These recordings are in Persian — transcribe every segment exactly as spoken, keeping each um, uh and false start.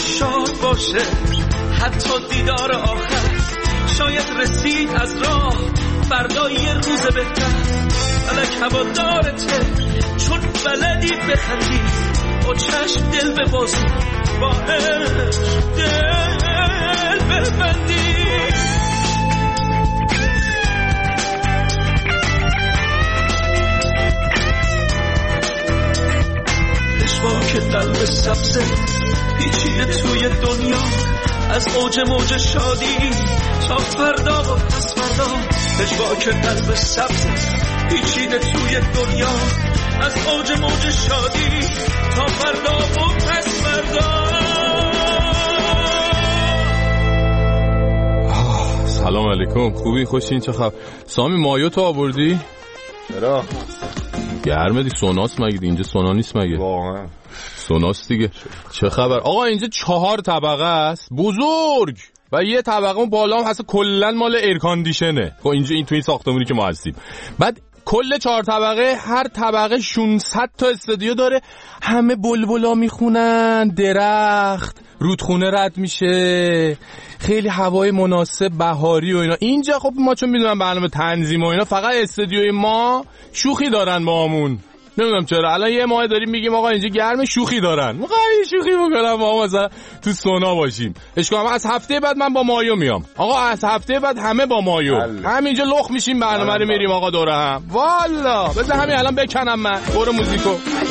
شاد باشه، حتی دیدار آخر شاید رسید از راه، فردا یه روز بهتر. فلک هوادارته چون بلدی بخندی، با چشم دل ببازی، با عشق دل ببندی. پشواک قلب سبزه پیچیده توی دنیا، از اوج موج شادی تا فردا و پس فردا. پشواک قلب سبزه پیچیده توی دنیا، از اوج موج شادی تا فردا و پس فردا. سلام علیکم، خوبی؟ خوشین؟ چه خبر؟ سامی مایو تو آوردی؟ چرا؟ گرمه دی. سوناس مگه؟ اینجا سونا نیست مگه؟ واقعا سوناس دیگه. چه خبر؟ آقا اینجا چهار طبقه است بزرگ و یه طبقه اون بالا هم هست کلن مال ایر کاندیشنه. خب اینجا این توی این ساختمونی که ما هستیم، بعد کل چهار طبقه هر طبقه ششصد تا استودیو داره، همه بلبلا میخونن، درخت، رودخونه رد میشه، خیلی هوای مناسب بهاری و اینا. اینجا خب ما چون میدونم برنامه تنظیم و اینا، فقط استودیوی ما شوخی دارن با همون. نمیدونم چرا الان یه ماه داریم میگیم آقا اینجا گرمه، شوخی دارن. میخوام شوخی بکنم با ما مثلا تو سونا باشیم. اشکال از هفته بعد من با مایو میام. آقا از هفته بعد همه با مایو. همینجا لخ میشیم، برنامه رو میریم آقا دوره هم. والا بذار همین الان بکنم من. برو موزیکو.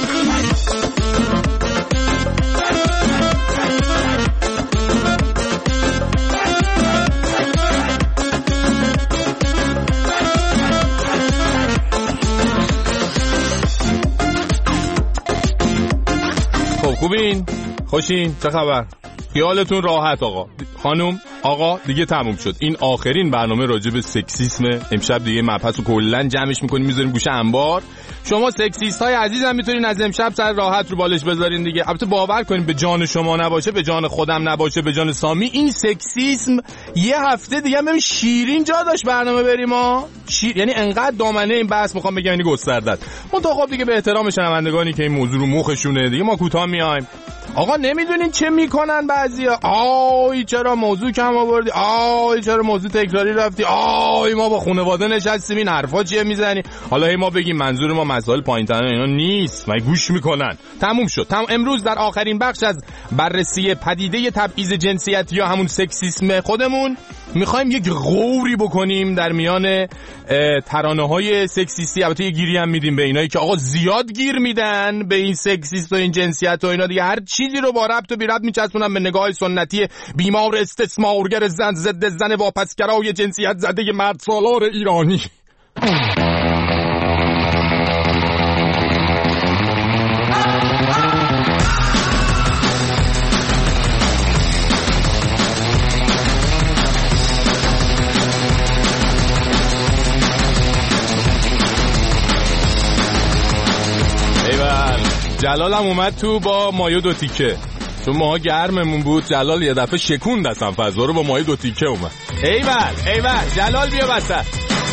خوبین؟ خوشین؟ چه خبر؟ خیالتون راحت آقا خانم آقا، دیگه تموم شد. این آخرین برنامه راجع به سکسیسمه. امشب دیگه مبحثو کلا جمعش میکنیم میذاریم گوشه انبار. شما سکسیست های عزیزم میتونین از امشب سر راحت رو بالش بذارین دیگه. البته باور کنین به جان شما نباشه، به جان خودم نباشه، به جان سامی، این سکسیسم یه هفته دیگه ببین شیرین جا داشت برنامه بریم ها. شیر... یعنی انقدر دامنه این بحث میخوام بگم این گسترده است. من تا خب دیگه به احترام شنوندگانی که این موضوع رو مخشونه دیگه ما کوتاه میایم. آقا نمیدونین چه میکنن بعضیا؟ آی چرا موضوع کم آوردی؟ آی چرا موضوع تکراری رفتی؟ آی ما با خانواده نشستیم این حرفا چیه میزنی؟ حالا هی ما بگیم منظور ما مسائل پایین‌تر اینا نیست، من گوش میکنن. تموم شد. تمام. امروز در آخرین بخش از بررسی پدیده تبعیض جنسیتی یا همون سکسیسم خودمون میخوایم یک غوری بکنیم در میان ترانه‌های سکسیستی. البته یه گیری هم میدیم به اینایی که آقا زیاد گیر میدن به این سکسیست و این جنسیت و اینا دیگه، هر چیزی رو با ربط و بی ربط میچسبونن به نگاه سنتی بیمار استثمارگر زن ضد زن واپسگرای جنسیت زده مرد سالار ایرانی. جلال هم اومد تو با مایو دو تیکه، چون ماها گرممون بود. جلال یه دفعه شکوند اصلا فضا رو، با مایو دو تیکه اومد. ایول ایول جلال بیا وسط.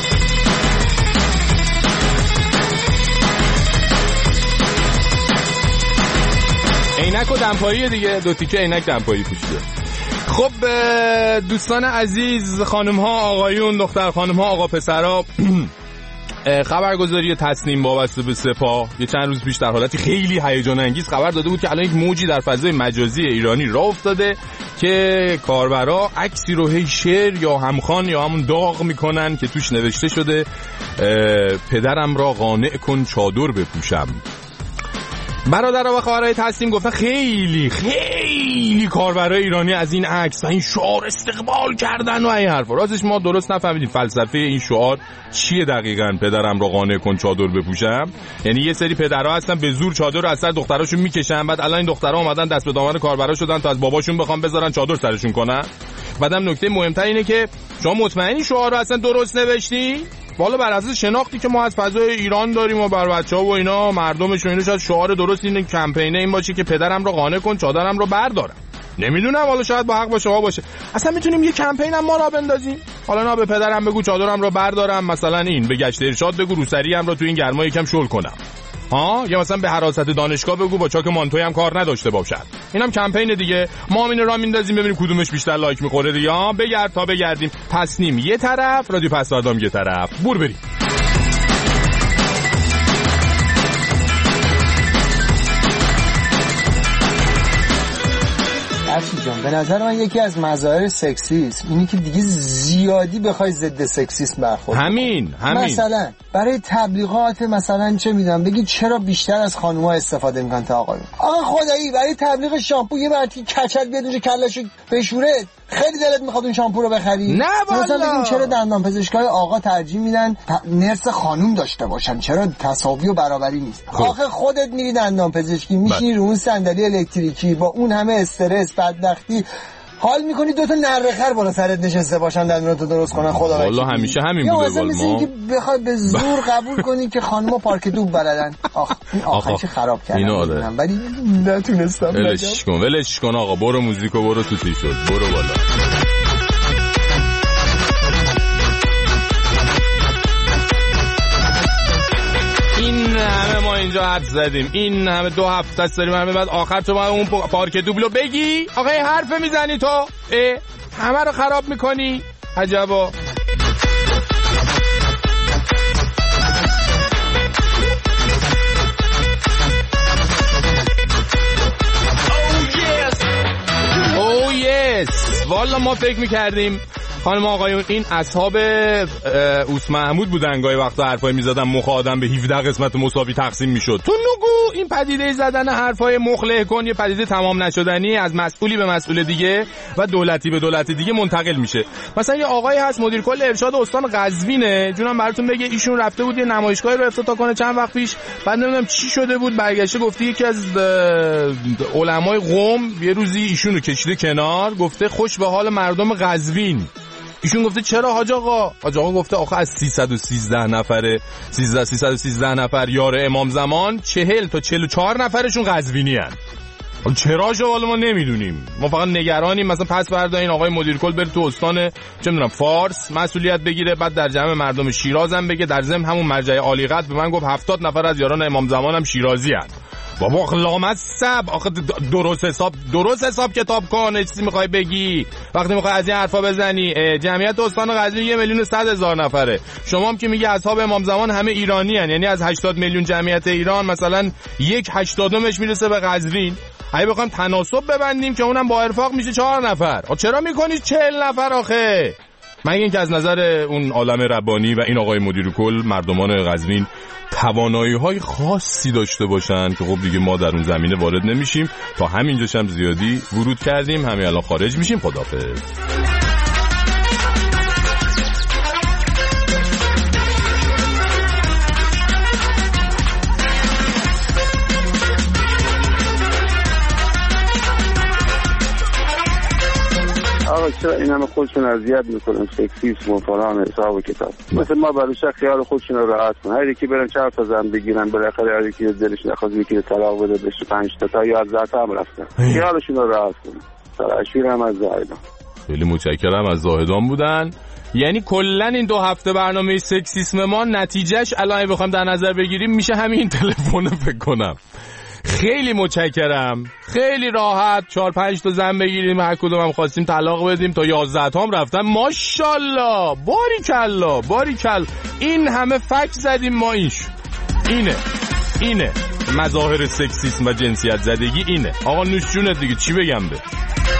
عینک و دمپایی دیگه، دو تیکه عینک دمپایی پوشیده. خب دوستان عزیز، خانم ها آقایون، دختر خانم ها آقا پسرها، خبرگزاری تسنیم وابسته به سپاه یه چند روز پیش در حالتی خیلی هیجان انگیز خبر داده بود که الان یک موجی در فضای مجازی ایرانی راه افتاده که کاربرا عکسی رو هی شیر یا همخوان یا همون داغ میکنن که توش نوشته شده پدرم را قانع کن چادر بپوشم. برادرها و خواهرای تسنیم گفتن خیلی خیلی کاربرای ایرانی از این عکس و این شعار استقبال کردن و این حرفا. راستش ما درست نفهمیدیم فلسفه این شعار چیه دقیقاً، پدرم را قانع کن چادر بپوشم. یعنی یه سری پدرها هستن به زور چادر رو از سر دختراشون میکشن، بعد الان این دخترها اومدن دست به دامن کاربرا شدن تا از باباشون بخوام بذارن چادر سرشون کنن. بعدم نکته مهمتر اینه که شما مطمئنی شعار رو اصلا درست نوشتی؟ والا بر اساس شناختی که ما از فضای ایران داریم و بر بچه‌ها و اینا مردمش و اینا، شاید شعار درست این کمپینه این باشه که پدرم رو قانع کن چادرم رو بردارم. نمیدونم، والا شاید با حق با شما باشه. اصلا میتونیم یه کمپین هم ما را بندازیم. حالا نه به پدرم بگو چادرم رو بردارم، مثلا این به گشت ارشاد بگو روسری هم رو تو این گرما یکم شل کنم. ها، یا مثلا به حراست دانشگاه بگو با چاک مانتوی هم کار نداشته باشد. اینم کمپین دیگه. ما همین را میندازیم ببینیم کدومش بیشتر لایک میخوره دیگه. بگرد تا بگردیم. تصنیم یه طرف، رادیو پسوردام یه طرف. بور بریم. افشی جان، به نظر من یکی از مظاهر سکسیسم اینی که دیگه زیادی بخوای ضد سکسیسم برخورد. همین همین مثلا برای تبلیغات مثلا چه میدونم بگی چرا بیشتر از خانوما استفاده میکنن تا آقایون. آقا خدایی برای تبلیغ شامپو یه مرتی کچل بیاد اونجا کلهشو بشوره، خیلی دلت میخواد اون شامپو رو بخری؟ نه والا. مثلا بگیم چرا دندان پزشکای آقا ترجیح میدن نرس خانوم داشته باشن، چرا تساوی و برابری نیست؟ خب. آخه خودت میری دندان پزشکی میشینی رو اون صندلی الکتریکی با اون همه استرس بدبختی حال میکنی دوتا نرخر بالا سرت نشسته باشن دندوناتو درست کنن. خدا والله همیشه همین بوده. یا مثلا اینکه بخوای به زور قبول کنی که خانوما پارک دوب بلدن. آخ این آخرش خراب کردن ولی نتونستم. ولش کن ولش کن آقا، برو موزیکو برو تو تی شد، برو بالا. این همه ما اینجا حرف زدیم، این همه دو هفته است داریم همه، بعد آخر تو باید اون پارک دوبلو بگی؟ آقا این حرف میزنی تو؟ اه همه رو خراب میکنی؟ عجبا. او یس والا ما فکر میکردیم خانم آقایون این اصحاب اوس محمود بودن، گاهی وقتا حرفای میزدن مخ آدم به هفده قسمت مساوی تقسیم میشد. تو نگو این پدیده زدن حرفای مخله کن یه پدیده تمام نشدنی، از مسئولی به مسئول دیگه و دولتی به دولت دیگه منتقل میشه. مثلا یه آقایی هست مدیر کل ارشاد استان قزوینه، جونم براتون بگه، ایشون رفته بود یه نمایشگاهی رو افتتاح کنه چند وقت پیش، بعد نمیدونم چی شده بود برگشته گفته یکی از علمای قم یه روزی ایشون رو کشیده کنار، گفته خوش به حال مردم قزوین. ایشون گفته چرا حاج آقا؟ حاج آقا گفته آخه از سیصد و سیزده نفره سیزده سیصد و سیزده نفر یار امام زمان چهل تا چهل و چهار نفرشون قزوینی ان. چرا جوال ما نمیدونیم، ما فقط نگرانیم مثلا پس فردا این آقای مدیر کل بره تو استان چه میدونم فارس مسئولیت بگیره، بعد در جمع مردم شیراز هم بگه در ضمن همون مرجع عالی قدر به من گفت هفتاد نفر از یاران امام زمان هم شیرازی ان. بابا لامصب آخه درست حساب درست حساب کتاب کن، چیزی میخوای بگی وقتی میخوای از این حرفا بزنی؟ جمعیت استان قزوین یه میلیون و صد هزار نفره، شما هم که میگی اصحاب امام زمان همه ایرانی ان، یعنی از هشتاد میلیون جمعیت ایران مثلا یک هشتادمش میرسه به قزوین. اگه بخوام تناسب ببندیم که اونم با ارفاق میشه چهار نفر، چرا میکنی چهل نفر آخه؟ مگه اینکه از نظر اون عالم ربانی و این آقای مدیر کل مردمان قزوین توانایی‌های خاصی داشته باشن که خب دیگه ما در اون زمینه وارد نمیشیم، تا همینجاش هم زیادی ورود کردیم، همین الان خارج میشیم. خداحافظ. آقا چرا این همه خودشون اذیت میکنن، سکسیسم و فلان حساب و کتاب؟ مثل ما برایش خیال خودشون رو راحت کنن، هر کی برن چهار تا زن بگیرن بالاخره هر کی دلش نخواد یکی طلاق بده بشه پنج تا تا یازده تا هم رفتن، خیالشون رو راحت کنن. سراشیر هم از زاهدان. خیلی متشکرم از زاهدان بودن. یعنی کلن این دو هفته برنامه سکسیسم ما نتیجهش الان بخوام در نظر بگیریم میشه همین تلفن فکر کنم. خیلی متشکرم، خیلی راحت چهار پنج تا زن بگیریم، هر کدوم هم خواستیم طلاق بدیم تا یازده تا هم رفتن. ماشاءالله، باریکلا باریکلا. این همه فک زدیم ما، این شد. اینه اینه مظاهر سکسیسم و جنسیت زدگی اینه. آقا نوش جونت دیگه، چی بگم به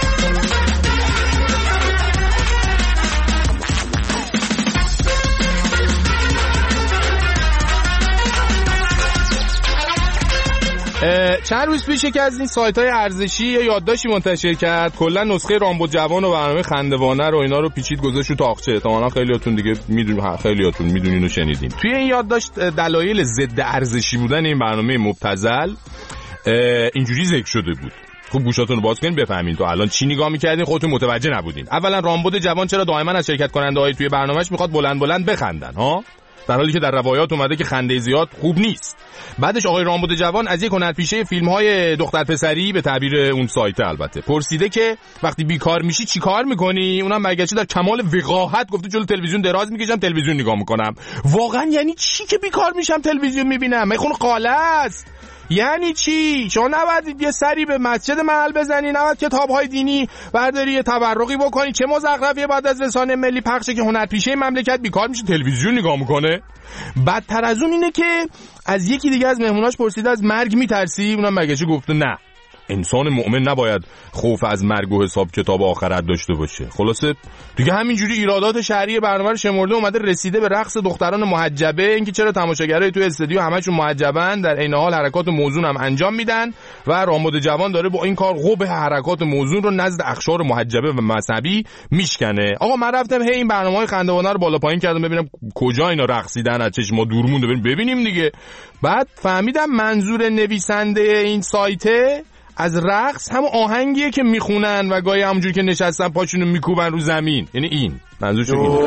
چند روز پیش که از این سایت‌های ارزشی یه یادداشتی منتشر کرد، کلا نسخه رامبو جوان و برنامه خندوانه رو اینا رو پیچید گذاشت رو تاقچه. احتمالاً خیلیاتون دیگه میدونین، خیلیاتون میدونین و شنیدین. توی این یادداشت دلایل ضد ارزشی بودن این برنامه مبتذل اینجوری ذکر شده بود. خوب گوشاتون رو باز کنین بفهمین تو الان چی نگاه می‌کردین، خودتون متوجه نبودین. اولا رامبو جوان چرا دائما از شرکت کننده‌های توی برنامه‌اش میخواد بلند بلند بخندن ها؟ در حالی که در روایات اومده که خنده زیاد خوب نیست. بعدش آقای رامبد جوان از یک هنرپیشه فیلم‌های دختر پسری به تعبیر اون سایت البته پرسیده که وقتی بیکار میشی چی کار میکنی؟ اونم برگشته در کمال وقاحت گفته جلو تلویزیون دراز میکشم، تلویزیون نگاه میکنم. واقعا یعنی چی که بیکار میشم تلویزیون میبینم؟ میخونه قاله است. یعنی چی؟ شما نباید یه سری به مسجد محل بزنی، نباید کتاب‌های دینی برداری یه تبرقی بکنی؟ چه مزخرفیه بعد از رسانه ملی پخشه که هنرپیشه مملکت بیکار میشه تلویزیون نگاه میکنه؟ بدتر از اون اینه که از یکی دیگه از مهموناش پرسیده از مرگ میترسی؟ اونم مگه گفته نه، انسان مؤمن نباید خوف از مرگ و حساب کتاب آخرت داشته باشه. خلاصه دیگه همینجوری ایرادات شهری برنامه رو شمرده اومده رسیده به رقص دختران محجبه، اینکه چرا تماشاگرای تو استودیو همشون محجبن، در عین حال حرکات موزون هم انجام میدن و رامبد جوان داره با این کار قبح حرکات موزون رو نزد اقشار محجبه و مذهبی میشکنه. آقا من رفتم هی این برنامه‌های خنده‌وانه رو بالا پایین کردم ببینم کجا اینا رقصیدن، از چشم ما دور مونده ببینیم دیگه. بعد فهمیدم منظور نویسنده این سایته از رقص هم آهنگیه که میخونن و گاهی همونجوری که نشستن پاشونو میکوبن رو زمین، یعنی این منظورش اینه.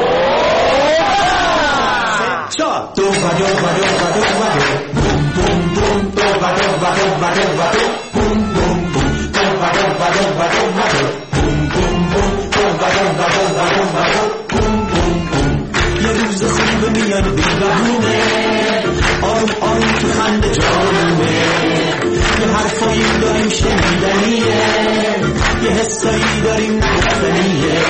یه روز خوب میاد بیرونه آروم آروم تو خنده جانونه، یه حرفایی داریم شنیدنیه، یه حسایی داریم نگفتنیه،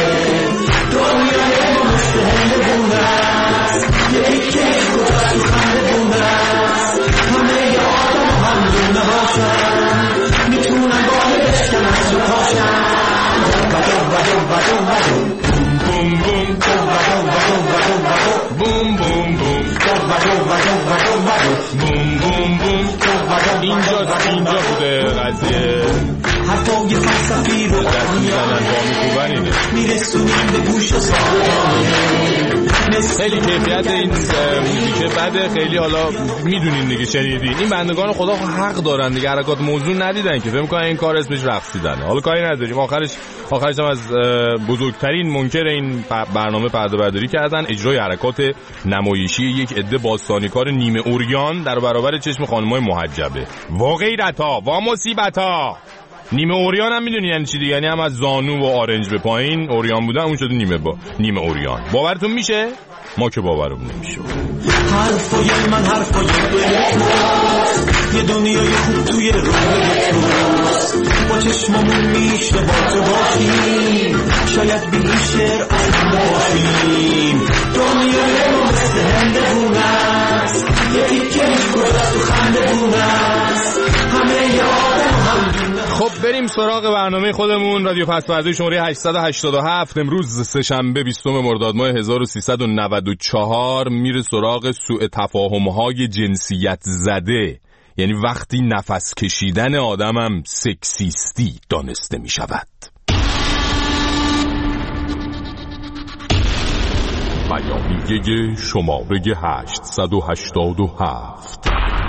دنیای ما مستحل بونست، یه ایکه کجا تو خنده بونست، همه یه آدم هم دونه باشن، میتونن باهی بشکن از رو پاشن. بدون بدون بدون بدون بوم بوم بدون بدون بدون بدون بوم بوم بوم بدون بدون بدون بدون بوم بوم بوم. اینجا اینجا بوده قضیه حرفای فلسفی رو دست میزنن با میکوبن اینه میرسونیم به گوش ساله. خیلی کیفیت این موزیکه بده، خیلی حالا میدونین دیگه شنیدین. این بندگان خدا حق دارن دیگه، حرکات موزون ندیدن که فکر می‌کنن این کار اسمش رقصیدنه. حالا کاری نداریم، آخرش آخرش هم از بزرگترین منکر این برنامه پرده برداری کردن، اجرای حرکات نمایشی یک عده باستانیکار نیمه اوریان در برابر چشم خانم‌های محجبه. واقعیت‌ها و مصیبت‌ها. نیمه اوریان هم میدونی یعنی چی دیگه؟ یعنی هم از زانو و آرنج به پایین اوریان بودن، اون شده نیمه با نیمه اوریان. باورتون میشه؟ ما که باورمون نمیشه. حرفای من حرفای توست، یه دنیای خوب توی روی توست، با چشممون میشه با تو باشیم، شاید به این شعر علم باشیم. دنیای ما مثل هندهون است، یه تیکه کجاست تو خندهون است، همه یادم هم. خب بریم سراغ برنامه خودمون. رادیو پس‌فردای شماره هشتصد و هشتاد و هفت امروز سه‌شنبه بیستم مرداد ماه هزار و سیصد و نود و چهار میره سراغ سوء تفاهم‌های جنسیت زده، یعنی وقتی نفس کشیدن آدمم سکسیستی دانسته می شود. بیانیه شماره هشتصد و هشتاد و هفت.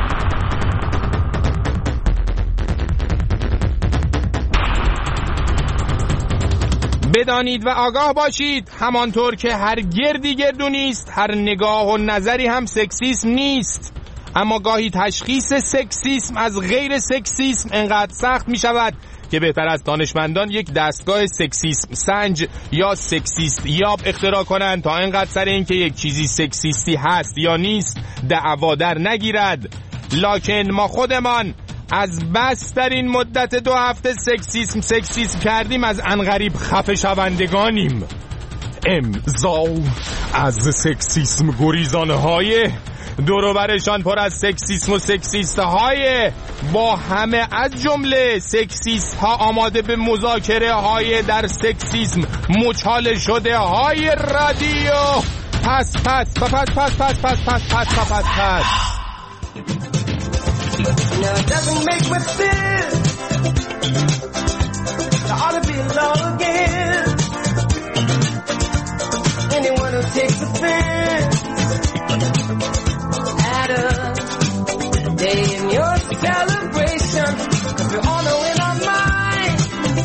بدانید و آگاه باشید همانطور که هر گردی گردو نیست، هر نگاه و نظری هم سکسیسم نیست، اما گاهی تشخیص سکسیسم از غیر سکسیسم انقدر سخت می شود که بهتر از دانشمندان یک دستگاه سکسیسم سنج یا سکسیست یاب اختراع کنند تا اینقدر سر این که یک چیزی سکسیستی هست یا نیست دعوا در نگیرد. لکن ما خودمان از بس در این مدت دو هفته سکسیسم سکسیسم کردیم از انقریب خفه شوندگانیم. امضا از سکسیسم گریزانه های دوروبرشان پر از سکسیسم و سکسیست های با همه از جمله سکسیست ها آماده به مذاکره های در سکسیسم مچاله شده های رادیو. پس پس پس پس پس پس پس پس پس پس پس Now it doesn't make me feel I ought to be alone again. Anyone who takes offense at a day in your celebration, 'cause we all know in our minds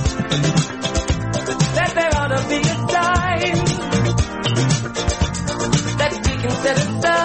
that there ought to be a time that we can set aside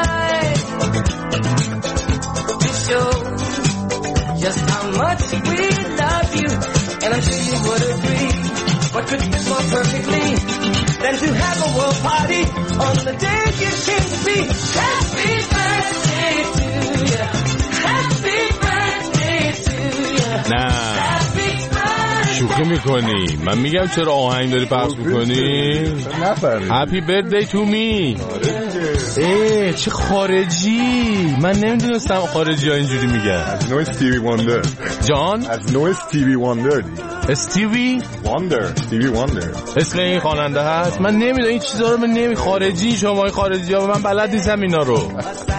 how much we love you, and I'm sure you would agree. What could fit more perfectly than to have a world party on the day you came to be? Happy birthday to you. Happy birthday to you. نه شوخی میکنی. من میگم چرا آهنگ داری پخش میکنی؟ Happy birthday to me. ای چه خارجی. من نمیدونستم خارجی ها اینجوری میگن. از نوع استیوی واندر. جان؟ از نوع استیوی واندر. استیوی واندر. استیوی واندر اسم این خواننده هست. من نمیدونم این چیزا رو. من نمی خارجی شما این خارجی ها. من بلد نیستم اینا رو.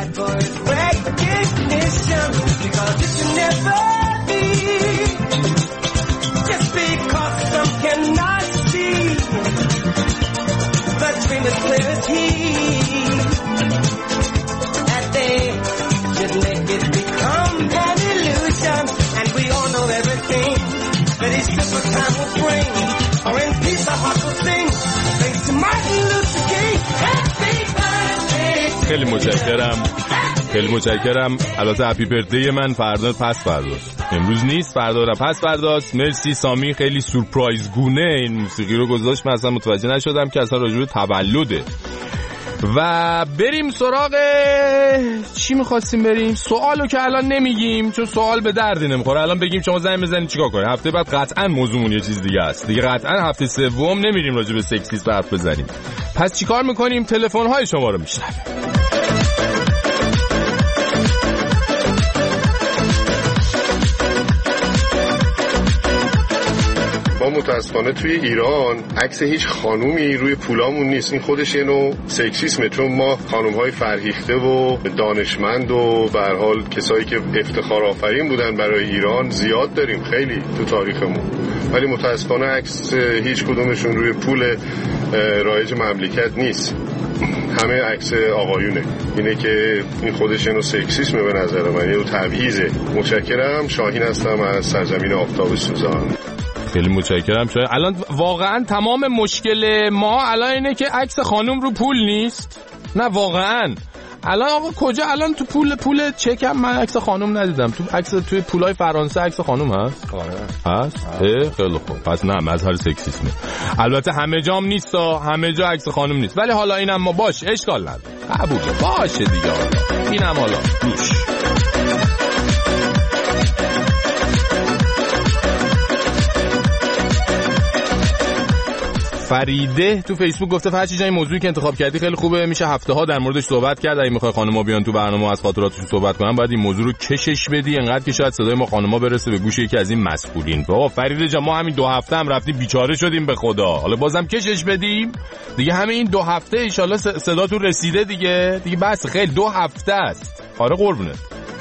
خیلی متشکرم. خیلی متشکرم. البته هپی بردی من فردا پس فرداست. امروز نیست، فردا را پس فرداست. مرسی سامی. خیلی سورپرایز گونه این موسیقی رو گذاشت. من اصلا متوجه نشدم که اصلا راجع به تولده. و بریم سراغ چی می‌خواستیم بریم؟ سوالو که الان نمیگیم چون سوال به دردی نمیخوره. الان بگیم شما زنگ بزنید چیکار کنید؟ هفته بعد قطعاً موضوعمون یه چیز دیگه است. دیگه قطعاً هفته سوم نمیریم راجع به سکسیسم حرف بزنیم. پس چیکار می‌کنیم؟ تلفن‌های شما رو میشنویم. ما متاسفانه توی ایران عکس هیچ خانومی روی پولامون نیست. این خودش یه نوع سکسیسمه، چون ما خانوم‌های فرهیخته و دانشمند و به هر حال کسایی که افتخار آفرین بودن برای ایران زیاد داریم خیلی تو تاریخمون، ولی متاسفانه عکس هیچ کدومشون روی پول رایج مملکت نیست. همه عکس آقایونه. اینه که این خودش یه نوع سکسیسمه به نظر من، یه نوع تبعیضه. متشکرم. شاهین هستم از سرزمین آفتاب سوزان. خیلی متشکرم. چون الان واقعا تمام مشکل ما الان اینه که عکس خانم رو پول نیست. نه واقعا الان آقا کجا الان تو پول پول چکم من عکس خانم ندیدم. تو عکس توی پولای فرانسه عکس خانم هست؟ آره هست. خیلی خوب. پس نه مظهر سکسیسمه. البته همه جام نیست، همه جا عکس خانم نیست، ولی حالا اینم ما باش اشکال نداره. قبول باشه دیگه. اینم حالا گوش فریده تو فیسبوک گفته فرشی جان این موضوعی که انتخاب کردی خیلی خوبه، میشه هفته ها در موردش صحبت کرد. اگه میخوای خانم‌ها بیان تو برنامه از خاطراتشون صحبت کنن باید این موضوع رو کشش بدی، انقدر که شاید صدای ما خانم‌ها برسه به گوش یکی از این مسئولین. بابا فریده جان ما همین دو هفته هم رفتیم بیچاره شدیم به خدا، حالا بازم کشش بدیم دیگه. همین این دو هفته ان شاءالله صداتون رسیده دیگه دیگه بس. خیلی دو هفته است. آره قربونت.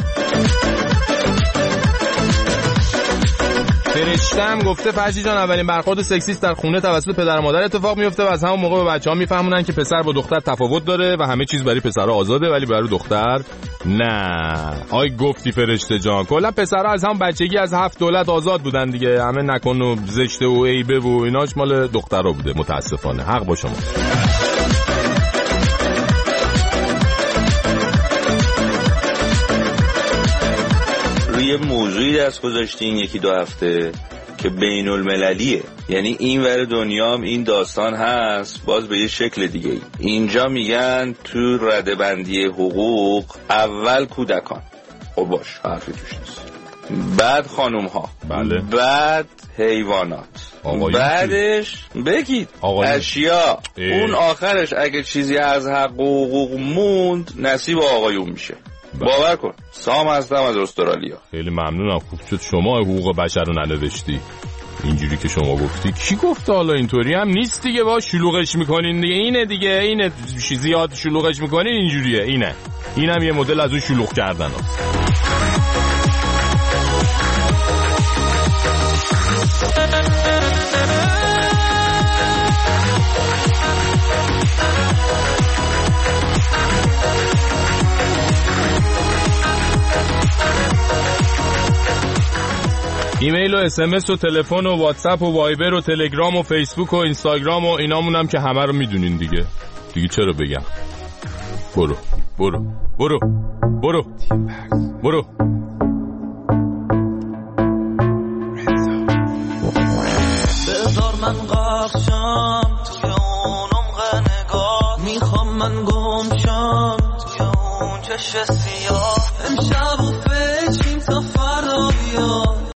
فرشتم گفته فرشی جان اولین برخورد سکسیست در خونه توسط پدر و مادر اتفاق میفته و از همون موقع به بچه‌ها میفهمونن که پسر با دختر تفاوت داره و همه چیز برای پسرها آزاده ولی برای دختر نه. آی گفتی فرشته جان کلا پسرها از هم بچگی از هفت دولت آزاد بودن دیگه. همه نکن و زشته و عیبه و ایناش مال دخترها بوده. متاسفانه حق با شما. یه موضوعی دست گذاشتین یکی دو هفته که بین المللیه، یعنی این ور دنیا هم این داستان هست باز به یه شکل دیگه ای. اینجا میگن تو ردبندی حقوق اول کودکان، خب باش حرفی توش نیست، بعد خانوم ها، بله، بعد حیوانات، بعدش بگید اشیا، اون آخرش اگه چیزی از حق و حقوق موند نصیب آقایون میشه. باور کن سام هستم از استرالیا. خیلی ممنونم. خوب شد شما حقوق بشر رو ننوشتی اینجوری که شما گفتی. کی گفته حالا اینطوری هم نیست دیگه. با شلوغش میکنین دیگه. اینه دیگه، اینه زیاد شلوغش میکنین اینجوریه. اینه اینم یه مدل از اون شلوغ کردن ها. ایمیل و اس ام اس و تلفن و واتساپ و وایبر و تلگرام و فیسبوک و اینستاگرام و اینامون هم که همه رو میدونین دیگه. دیگه چرا بگم. برو برو برو برو برو من غرقشم توی اون عمق نگاه، میخوام من گم شم توی اون چشم